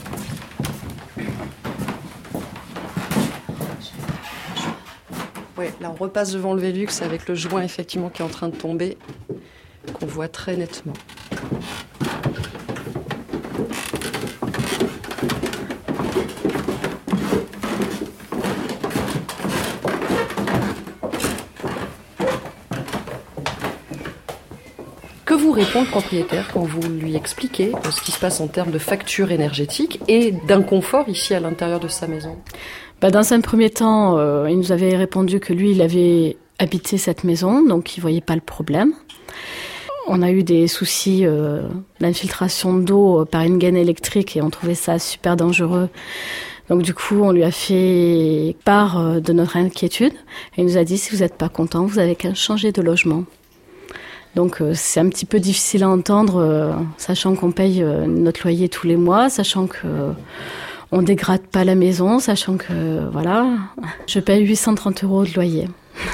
Oui, là on repasse devant le Velux avec le joint effectivement qui est en train de tomber, qu'on voit très nettement. Que vous répond le propriétaire quand vous lui expliquez ce qui se passe en termes de facture énergétique et d'inconfort ici à l'intérieur de sa maison ? Bah, dans un premier temps, euh, il nous avait répondu que lui, il avait habité cette maison, donc il voyait pas le problème. On a eu des soucis euh, d'infiltration d'eau par une gaine électrique et on trouvait ça super dangereux. Donc du coup, on lui a fait part de notre inquiétude et il nous a dit, si vous n'êtes pas content, vous avez qu'à changer de logement. Donc euh, c'est un petit peu difficile à entendre, euh, sachant qu'on paye euh, notre loyer tous les mois, sachant que euh, on dégrade pas la maison, sachant que euh, voilà, je paye huit cent trente euros de loyer.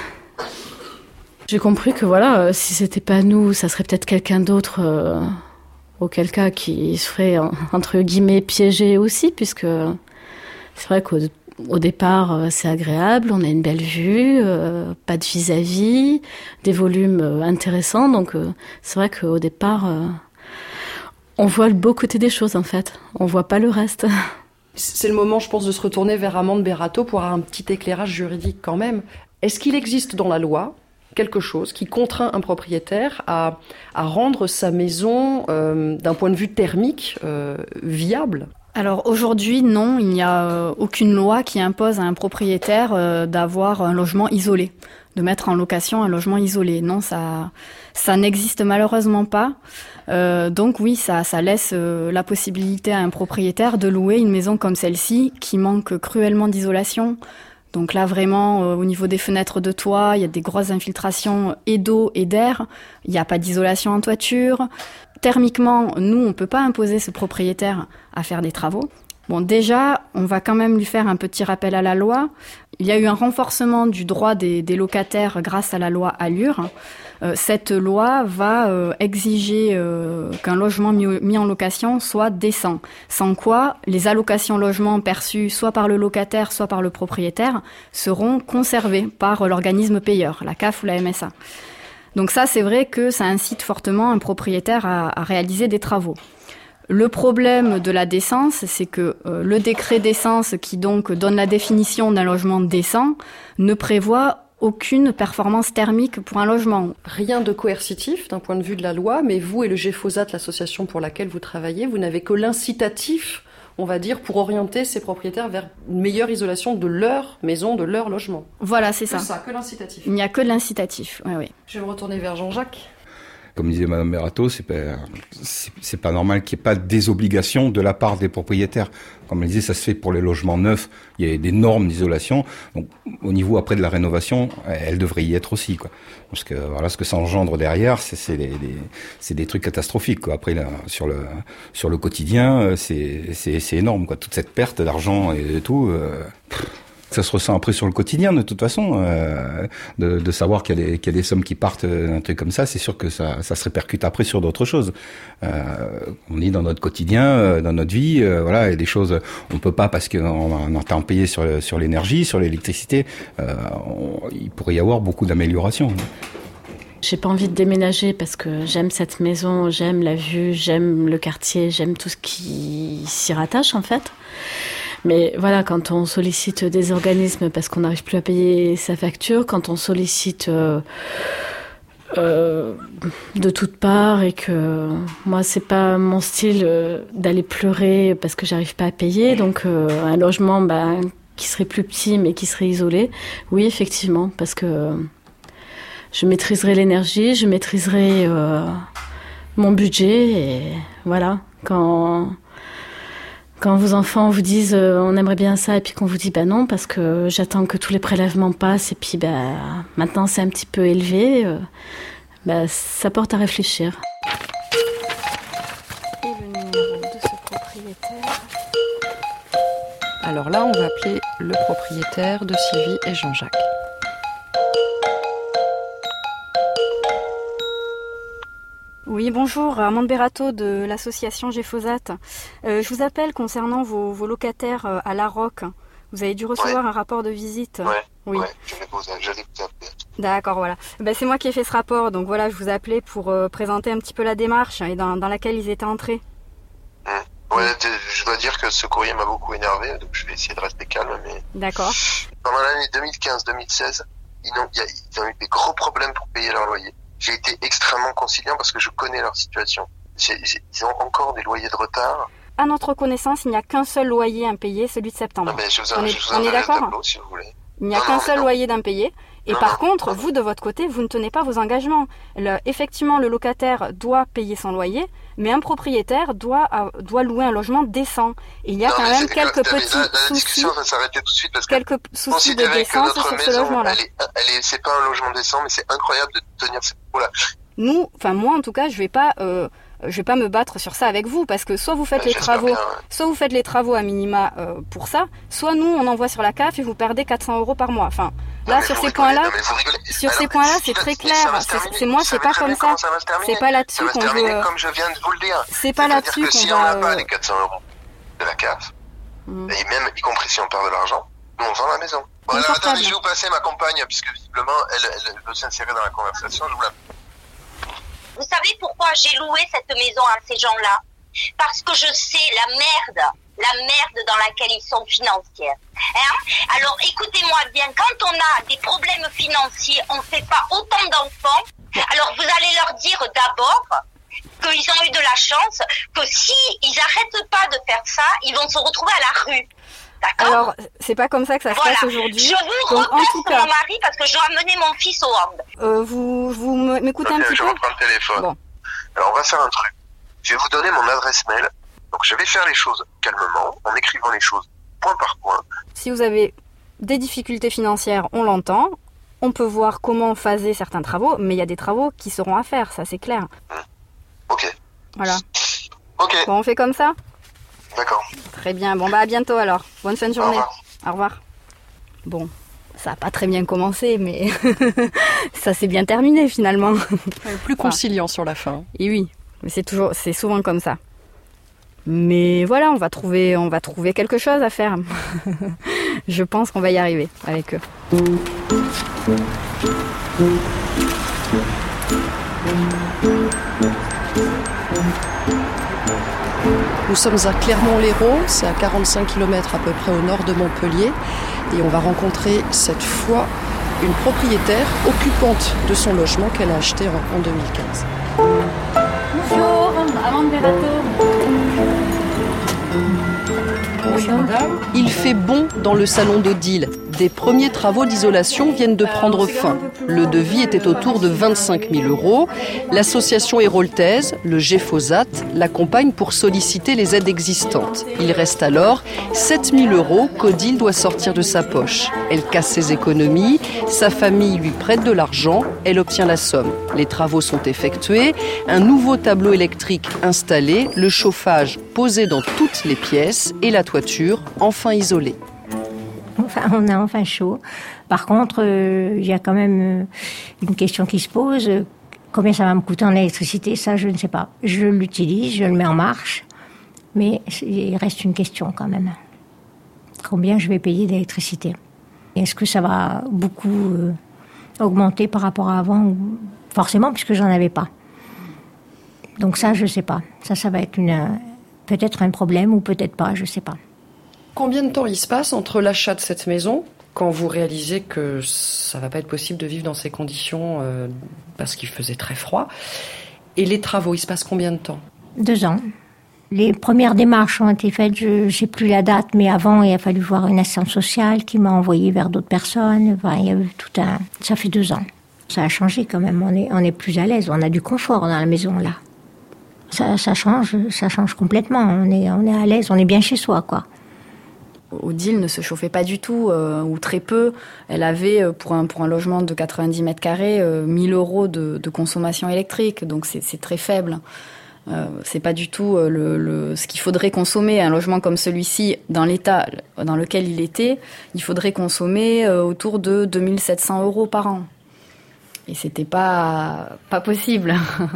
J'ai compris que voilà, euh, si c'était pas nous, ça serait peut-être quelqu'un d'autre, euh, auquel cas qui se ferait entre guillemets piégé aussi, puisque c'est vrai qu'au Au départ, euh, c'est agréable, on a une belle vue, euh, pas de vis-à-vis, des volumes euh, intéressants. Donc, euh, c'est vrai qu'au départ, euh, on voit le beau côté des choses, en fait. On voit pas le reste. C'est le moment, je pense, de se retourner vers Amande Berato pour avoir un petit éclairage juridique quand même. Est-ce qu'il existe dans la loi quelque chose qui contraint un propriétaire à, à rendre sa maison, euh, d'un point de vue thermique, euh, viable ? Alors aujourd'hui, non, il n'y a euh, aucune loi qui impose à un propriétaire euh, d'avoir un logement isolé, de mettre en location un logement isolé. Non, ça, ça n'existe malheureusement pas. Euh, donc oui, ça, ça laisse euh, la possibilité à un propriétaire de louer une maison comme celle-ci, qui manque cruellement d'isolation. Donc là, vraiment, euh, au niveau des fenêtres de toit, il y a des grosses infiltrations et d'eau et d'air. Il n'y a pas d'isolation en toiture. Thermiquement, nous, on ne peut pas imposer ce propriétaire à faire des travaux. Bon, déjà, on va quand même lui faire un petit rappel à la loi. Il y a eu un renforcement du droit des, des locataires grâce à la loi Allure. Euh, cette loi va euh, exiger euh, qu'un logement mis, mis en location soit décent. Sans quoi, les allocations logements perçues soit par le locataire, soit par le propriétaire seront conservées par l'organisme payeur, la C A F ou la M S A. Donc ça, c'est vrai que ça incite fortement un propriétaire à, à réaliser des travaux. Le problème de la décence, c'est que euh, le décret décence qui donc donne la définition d'un logement décent ne prévoit aucune performance thermique pour un logement. Rien de coercitif d'un point de vue de la loi, mais vous et le Gefosat, l'association pour laquelle vous travaillez, vous n'avez que l'incitatif, on va dire, pour orienter ces propriétaires vers une meilleure isolation de leur maison, de leur logement. Voilà, c'est que ça. ça. Que l'incitatif. Il n'y a que de l'incitatif, oui, oui. Je vais me retourner vers Jean-Jacques. Comme disait Madame Berato, c'est pas, c'est, c'est pas normal qu'il n'y ait pas des obligations de la part des propriétaires. Comme elle disait, ça se fait pour les logements neufs, il y a des normes d'isolation. Donc, au niveau après de la rénovation, elle devrait y être aussi, quoi. Parce que voilà, ce que ça engendre derrière, c'est, c'est, des, des, c'est des trucs catastrophiques, quoi. Après, là, sur le sur le quotidien, c'est, c'est, c'est énorme, quoi. Toute cette perte d'argent et tout. Euh, Ça se ressent après sur le quotidien, de toute façon, euh, de, de savoir qu'il y a des, qu'il y a des sommes qui partent d'un truc comme ça, c'est sûr que ça, ça se répercute après sur d'autres choses. Euh, on est dans notre quotidien, euh, dans notre vie, euh, voilà, il y a des choses, on peut pas parce qu'on on entend payer sur, sur l'énergie, sur l'électricité, euh, on, il pourrait y avoir beaucoup d'améliorations. J'ai pas envie de déménager parce que j'aime cette maison, j'aime la vue, j'aime le quartier, j'aime tout ce qui s'y rattache en fait. Mais voilà, quand on sollicite des organismes parce qu'on n'arrive plus à payer sa facture, quand on sollicite euh, euh, de toutes parts et que moi, c'est pas mon style euh, d'aller pleurer parce que j'arrive pas à payer, donc euh, un logement bah, qui serait plus petit mais qui serait isolé, oui, effectivement, parce que je maîtriserai l'énergie, je maîtriserai euh, mon budget et voilà, quand... Quand vos enfants vous disent euh, on aimerait bien ça et puis qu'on vous dit bah non parce que j'attends que tous les prélèvements passent et puis bah maintenant c'est un petit peu élevé, euh, bah ça porte à réfléchir. Et le numéro de ce propriétaire. Alors là on va appeler le propriétaire de Sylvie et Jean-Jacques. Oui, bonjour, Amande Berato de l'association Geffosat. Euh, je vous appelle concernant vos, vos locataires euh, à La Roque. Vous avez dû recevoir ouais. un rapport de visite. Ouais, oui. ouais, je vais vous, j'allais vous appeler. D'accord, voilà. Ben, c'est moi qui ai fait ce rapport, donc voilà, je vous appelais pour euh, présenter un petit peu la démarche et dans, dans laquelle ils étaient entrés. Mmh. Ouais, je dois dire que ce courrier m'a beaucoup énervé, donc je vais essayer de rester calme, mais... D'accord. Pendant l'année deux mille quinze deux mille seize, ils ont, ils ont eu des gros problèmes pour payer leur loyer. J'ai été extrêmement conciliant parce que je connais leur situation. J'ai, j'ai, ils ont encore des loyers de retard. À notre connaissance, il n'y a qu'un seul loyer impayé, celui de septembre. Ah ben, je vous, on je est, vous on est d'accord tableau, si vous voulez. Il n'y a non, qu'un non, seul non. loyer d'impayé. Et non, par non, contre, non. vous, de votre côté, vous ne tenez pas vos engagements. Le, effectivement, le locataire doit payer son loyer, mais un propriétaire doit, euh, doit louer un logement décent. Et il y a non, quand même quelques la, petits la, la soucis. discussion va s'arrêter tout de suite parce que quelques soucis de décence sur maison, ce logement-là. Elle est, elle est, c'est pas un logement décent, mais c'est incroyable de tenir cette là. Nous, enfin moi en tout cas, je vais pas, euh, je vais pas me battre sur ça avec vous parce que soit vous faites ouais, les travaux, bien, ouais. soit vous faites les travaux à minima euh, pour ça, soit nous on envoie sur la C A F et vous perdez quatre cents euros par mois. Enfin, là non, sur ces rigolez, points-là, non, sur Alors, ces points-là, si c'est très si clair. C'est, c'est moi, c'est pas comme ça. ça c'est pas là-dessus qu'on veut. Comme je viens de vous le dire. C'est pas là-dessus qu'on si va. on n'a pas les quatre cents euros de la C A F, mm. et même y compris si on perd de l'argent, nous on vend la maison. Bon, alors attendez, je vais vous passer ma compagne puisque visiblement elle, elle, elle veut s'insérer dans la conversation. Je vous la. Vous savez pourquoi j'ai loué cette maison à ces gens-là? Parce que je sais la merde, la merde dans laquelle ils sont financières. Hein? Alors écoutez-moi bien, quand on a des problèmes financiers, on ne fait pas autant d'enfants. Alors vous allez leur dire d'abord qu'ils ont eu de la chance, que si ils n'arrêtent pas de faire ça, ils vont se retrouver à la rue. D'accord. Alors, c'est pas comme ça que ça voilà. se passe aujourd'hui. Je vous Donc, repasse en tout cas, mon mari parce que je dois amener mon fils au hand. Euh, vous, vous m'écoutez okay, un petit je peu? Je reprends le téléphone. Bon. Alors, on va faire un truc. Je vais vous donner mon adresse mail. Donc, je vais faire les choses calmement, en écrivant les choses point par point. Si vous avez des difficultés financières, on l'entend. On peut voir comment phaser certains travaux, mais il y a des travaux qui seront à faire, ça c'est clair. Mmh. Ok. Voilà. Ok. Bon, on fait comme ça? D'accord. Très bien. Bon, bah à bientôt alors. Bonne fin de journée. Au revoir. Au revoir. Bon, ça n'a pas très bien commencé, mais ça s'est bien terminé finalement. Plus conciliant enfin. Sur la fin. Et oui, mais c'est toujours, c'est souvent comme ça. Mais voilà, on va trouver, on va trouver quelque chose à faire. Je pense qu'on va y arriver avec eux. Nous sommes à Clermont-Lérault, c'est à quarante-cinq kilomètres à peu près au nord de Montpellier. Et on va rencontrer cette fois une propriétaire occupante de son logement qu'elle a acheté en, en deux mille quinze. Bonjour, Amande Berato. Oui, madame. Il fait bon dans le salon d'Odile. Des premiers travaux d'isolation viennent de prendre fin. Le devis était autour de vingt-cinq mille euros. L'association héroltaise, le Geffosat, l'accompagne pour solliciter les aides existantes. Il reste alors sept mille euros qu'Odile doit sortir de sa poche. Elle casse ses économies, sa famille lui prête de l'argent, elle obtient la somme. Les travaux sont effectués, un nouveau tableau électrique installé, le chauffage posé dans toutes les pièces et la toiture enfin isolée. Enfin, on a enfin chaud. Par contre, il euh, y a quand même euh, une question qui se pose. Combien ça va me coûter en électricité? Ça, je ne sais pas. Je l'utilise, je le mets en marche, mais il reste une question quand même. Combien je vais payer d'électricité? Est-ce que ça va beaucoup euh, augmenter par rapport à avant? Forcément, puisque j'en avais pas. Donc ça, je ne sais pas. Ça, ça va être une, peut-être un problème ou peut-être pas, je ne sais pas. Combien de temps il se passe entre l'achat de cette maison, quand vous réalisez que ça ne va pas être possible de vivre dans ces conditions euh, parce qu'il faisait très froid, et les travaux, il se passe combien de temps? Deux ans. Les premières démarches ont été faites, je n'ai plus la date, mais avant, il a fallu voir une assistante sociale qui m'a envoyé vers d'autres personnes. Enfin, il y a eu tout un... Ça fait deux ans. Ça a changé quand même, on est, on est plus à l'aise, on a du confort dans la maison, là. Ça, ça change, ça change complètement, on est, on est à l'aise, on est bien chez soi, quoi. Odile ne se chauffait pas du tout, euh, ou très peu. Elle avait, pour un, pour un logement de quatre-vingt-dix mètres carrés, euh, mille euros de, de consommation électrique, donc c'est, c'est très faible. Euh, c'est pas du tout euh, le, le, ce qu'il faudrait consommer. Un logement comme celui-ci, dans l'état dans lequel il était, il faudrait consommer euh, autour de deux mille sept cents euros par an. Et c'était pas, pas possible.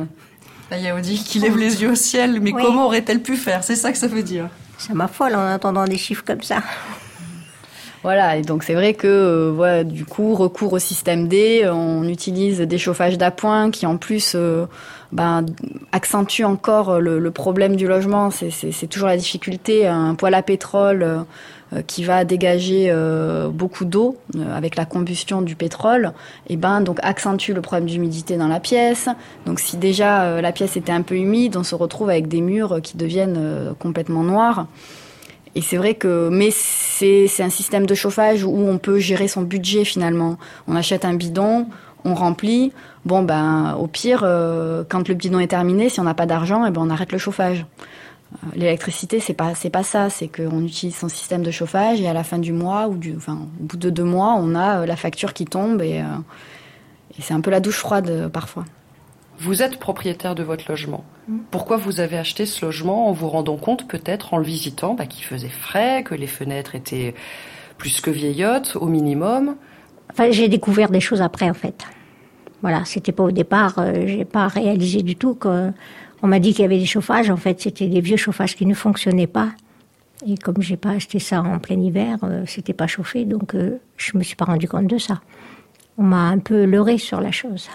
Il y a Odile qui lève les yeux au ciel, mais oui. Comment aurait-elle pu faire? C'est ça que ça veut dire. Ça m'affole en entendant des chiffres comme ça. Voilà, et donc c'est vrai que, euh, voilà, du coup, recours au système D, on utilise des chauffages d'appoint qui, en plus, euh, ben, accentuent encore le, le problème du logement. C'est, c'est, c'est toujours la difficulté. Un poêle à pétrole euh, qui va dégager euh, beaucoup d'eau euh, avec la combustion du pétrole, et ben donc accentue le problème d'humidité dans la pièce. Donc si déjà euh, la pièce était un peu humide, on se retrouve avec des murs qui deviennent euh, complètement noirs. Et c'est vrai que, mais c'est, c'est un système de chauffage où on peut gérer son budget finalement. On achète un bidon, on remplit. Bon ben, au pire, euh, quand le bidon est terminé, si on n'a pas d'argent, eh ben on arrête le chauffage. Euh, l'électricité, c'est pas, c'est pas ça. C'est qu'on utilise son système de chauffage et à la fin du mois ou du, enfin, au bout de deux mois, on a euh, la facture qui tombe et, euh, et c'est un peu la douche froide euh, parfois. Vous êtes propriétaire de votre logement. Pourquoi vous avez acheté ce logement en vous rendant compte, peut-être en le visitant, bah, qu'il faisait frais, que les fenêtres étaient plus que vieillottes, au minimum? Enfin, j'ai découvert des choses après, en fait. Voilà, c'était pas au départ, euh, j'ai pas réalisé du tout qu'on m'a dit qu'il y avait des chauffages. En fait, c'était des vieux chauffages qui ne fonctionnaient pas. Et comme j'ai pas acheté ça en plein hiver, euh, c'était pas chauffé, donc euh, je me suis pas rendu compte de ça. On m'a un peu leurré sur la chose.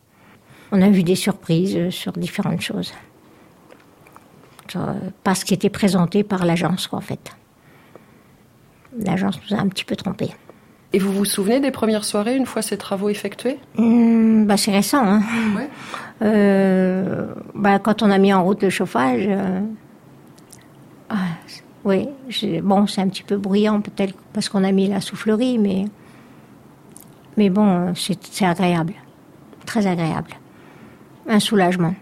On a vu des surprises sur différentes choses. Pas ce qui était présenté par l'agence, quoi, en fait. L'agence nous a un petit peu trompés. Et vous vous souvenez des premières soirées, une fois ces travaux effectués? mmh, bah, C'est récent. Hein. Ouais. Euh, bah, quand on a mis en route le chauffage, euh, ah, oui, bon, c'est un petit peu bruyant, peut-être parce qu'on a mis la soufflerie, mais, mais bon, c'est, c'est agréable. Très agréable. Un soulagement.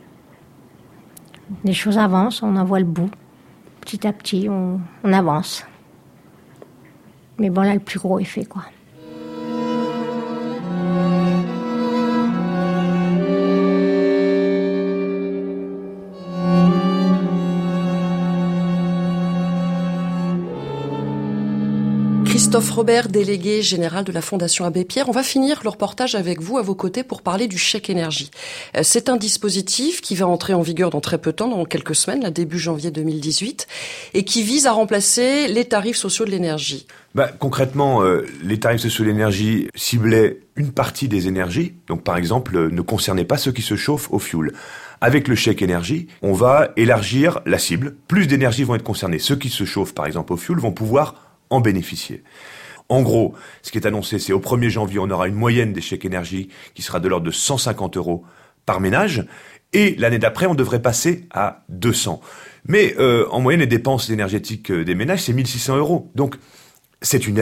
Les choses avancent, on en voit le bout. Petit à petit, on, on avance. Mais bon, là, le plus gros est fait, quoi. Christophe Robert, délégué général de la Fondation Abbé Pierre. On va finir le reportage avec vous, à vos côtés, pour parler du chèque énergie. C'est un dispositif qui va entrer en vigueur dans très peu de temps, dans quelques semaines, là, début janvier deux mille dix-huit, et qui vise à remplacer les tarifs sociaux de l'énergie. Bah, concrètement, euh, les tarifs sociaux de l'énergie ciblaient une partie des énergies, donc par exemple, euh, ne concernaient pas ceux qui se chauffent au fioul. Avec le chèque énergie, on va élargir la cible. Plus d'énergies vont être concernées. Ceux qui se chauffent, par exemple, au fioul, vont pouvoir en bénéficier. En gros, ce qui est annoncé, c'est au premier janvier, on aura une moyenne des chèques énergie qui sera de l'ordre de cent cinquante euros par ménage, et l'année d'après, on devrait passer à deux cents. Mais euh, en moyenne, les dépenses énergétiques des ménages, c'est mille six cents euros. Donc, c'est une aide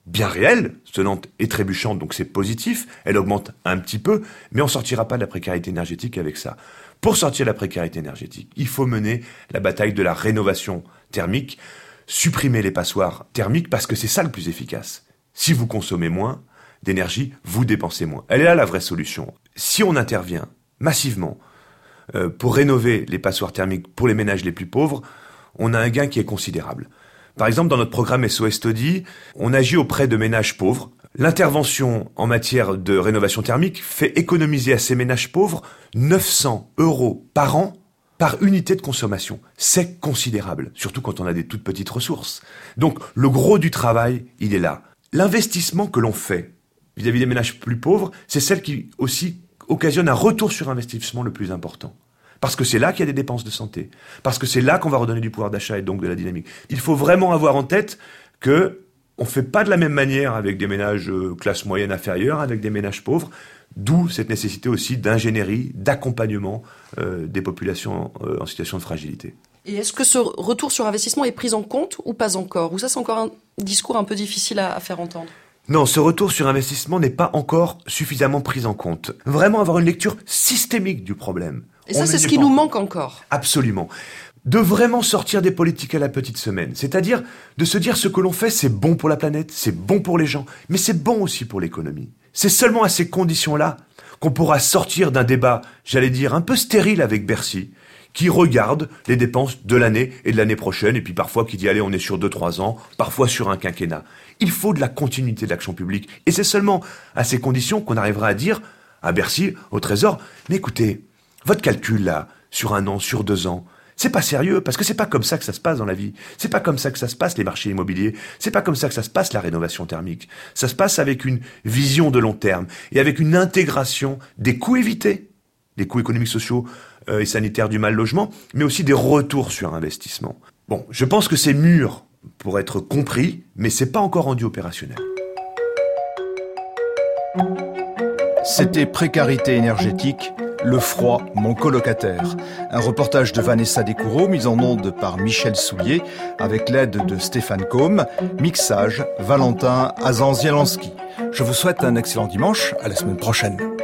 bien réelle, sonnante et trébuchante, donc c'est positif, elle augmente un petit peu, mais on sortira pas de la précarité énergétique avec ça. Pour sortir de la précarité énergétique, il faut mener la bataille de la rénovation thermique, supprimer les passoires thermiques parce que c'est ça le plus efficace. Si vous consommez moins d'énergie, vous dépensez moins. Elle est là la vraie solution. Si on intervient massivement euh, pour rénover les passoires thermiques pour les ménages les plus pauvres, on a un gain qui est considérable. Par exemple, dans notre programme S O S Study, on agit auprès de ménages pauvres. L'intervention en matière de rénovation thermique fait économiser à ces ménages pauvres neuf cents euros par an par unité de consommation. C'est considérable, surtout quand on a des toutes petites ressources. Donc, le gros du travail, il est là. L'investissement que l'on fait vis-à-vis des ménages plus pauvres, c'est celle qui aussi occasionne un retour sur investissement le plus important. Parce que c'est là qu'il y a des dépenses de santé. Parce que c'est là qu'on va redonner du pouvoir d'achat et donc de la dynamique. Il faut vraiment avoir en tête que on fait pas de la même manière avec des ménages euh, classe moyenne inférieure, avec des ménages pauvres, d'où cette nécessité aussi d'ingénierie, d'accompagnement euh, des populations euh, en situation de fragilité. Et est-ce que ce retour sur investissement est pris en compte ou pas encore ? Ou ça, c'est encore un discours un peu difficile à, à faire entendre ? Non, ce retour sur investissement n'est pas encore suffisamment pris en compte. Vraiment avoir une lecture systémique du problème. Et ça, c'est ce qui nous manque encore. Absolument. De vraiment sortir des politiques à la petite semaine. C'est-à-dire de se dire ce que l'on fait, c'est bon pour la planète, c'est bon pour les gens, mais c'est bon aussi pour l'économie. C'est seulement à ces conditions-là qu'on pourra sortir d'un débat, j'allais dire, un peu stérile avec Bercy, qui regarde les dépenses de l'année et de l'année prochaine, et puis parfois qui dit, allez, on est sur deux, trois ans, parfois sur un quinquennat. Il faut de la continuité de l'action publique. Et c'est seulement à ces conditions qu'on arrivera à dire à Bercy, au Trésor, mais écoutez, votre calcul là, sur un an, sur deux ans, c'est pas sérieux, parce que c'est pas comme ça que ça se passe dans la vie. C'est pas comme ça que ça se passe les marchés immobiliers. C'est pas comme ça que ça se passe la rénovation thermique. Ça se passe avec une vision de long terme et avec une intégration des coûts évités, des coûts économiques, sociaux euh, et sanitaires du mal logement, mais aussi des retours sur investissement. Bon, je pense que c'est mûr pour être compris, mais c'est pas encore rendu opérationnel. C'était Précarité énergétique, le froid, mon colocataire. Un reportage de Vanessa Descoureaux, mis en onde par Michel Soulier, avec l'aide de Stéphane Combe, mixage Valentin Azan-Zielanski. Je vous souhaite un excellent dimanche, à la semaine prochaine.